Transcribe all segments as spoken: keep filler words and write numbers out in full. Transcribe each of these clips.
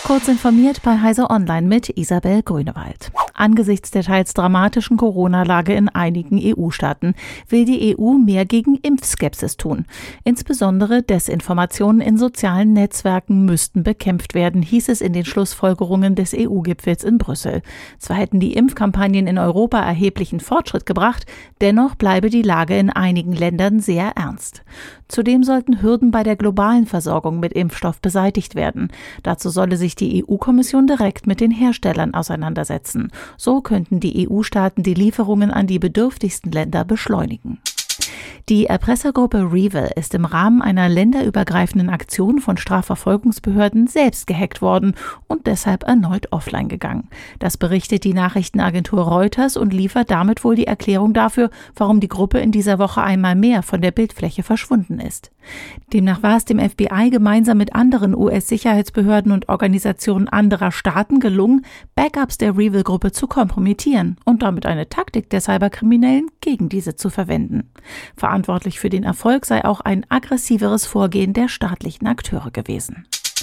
Kurz informiert bei Heise Online mit Isabel Grünewald. Angesichts der teils dramatischen Corona-Lage in einigen E U-Staaten will die E U mehr gegen Impfskepsis tun. Insbesondere Desinformationen in sozialen Netzwerken müssten bekämpft werden, hieß es in den Schlussfolgerungen des E U-Gipfels in Brüssel. Zwar hätten die Impfkampagnen in Europa erheblichen Fortschritt gebracht, dennoch bleibe die Lage in einigen Ländern sehr ernst. Zudem sollten Hürden bei der globalen Versorgung mit Impfstoff beseitigt werden. Dazu solle sich die E U-Kommission direkt mit den Herstellern auseinandersetzen. So könnten die E U-Staaten die Lieferungen an die bedürftigsten Länder beschleunigen. Die Erpressergruppe REvil ist im Rahmen einer länderübergreifenden Aktion von Strafverfolgungsbehörden selbst gehackt worden und deshalb erneut offline gegangen. Das berichtet die Nachrichtenagentur Reuters und liefert damit wohl die Erklärung dafür, warum die Gruppe in dieser Woche einmal mehr von der Bildfläche verschwunden ist. Demnach war es dem F B I gemeinsam mit anderen U S-Sicherheitsbehörden und Organisationen anderer Staaten gelungen, Backups der REvil-Gruppe zu kompromittieren und damit eine Taktik der Cyberkriminellen gegen diese zu verwenden. Verantwortlich für den Erfolg sei auch ein aggressiveres Vorgehen der staatlichen Akteure gewesen.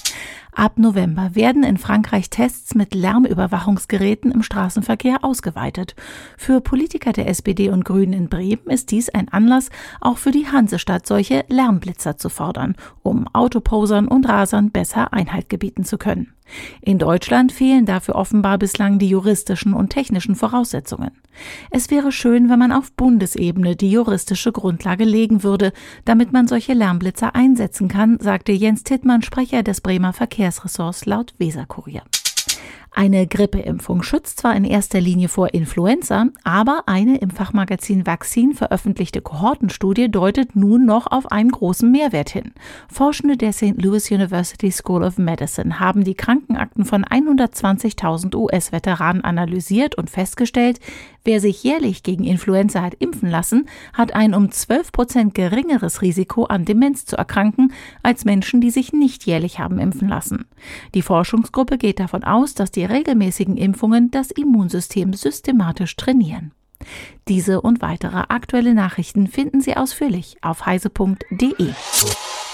Ab November werden in Frankreich Tests mit Lärmüberwachungsgeräten im Straßenverkehr ausgeweitet. Für Politiker der S P D und Grünen in Bremen ist dies ein Anlass, auch für die Hansestadt solche Lärmblitzer zu fordern, um Autoposern und Rasern besser Einhalt gebieten zu können. In Deutschland fehlen dafür offenbar bislang die juristischen und technischen Voraussetzungen. Es wäre schön, wenn man auf Bundesebene die juristische Grundlage legen würde, damit man solche Lärmblitzer einsetzen kann, sagte Jens Tittmann, Sprecher des Bremer Verkehrsressorts laut Weserkurier. Eine Grippeimpfung schützt zwar in erster Linie vor Influenza, aber eine im Fachmagazin Vaccine veröffentlichte Kohortenstudie deutet nun noch auf einen großen Mehrwert hin. Forschende der Saint Louis University School of Medicine haben die Krankenakten von hundertzwanzigtausend U S-Veteranen analysiert und festgestellt, wer sich jährlich gegen Influenza hat impfen lassen, hat ein um zwölf Prozent geringeres Risiko an Demenz zu erkranken, als Menschen, die sich nicht jährlich haben impfen lassen. Die Forschungsgruppe geht davon aus, dass die regelmäßigen Impfungen das Immunsystem systematisch trainieren. Diese und weitere aktuelle Nachrichten finden Sie ausführlich auf heise punkt de.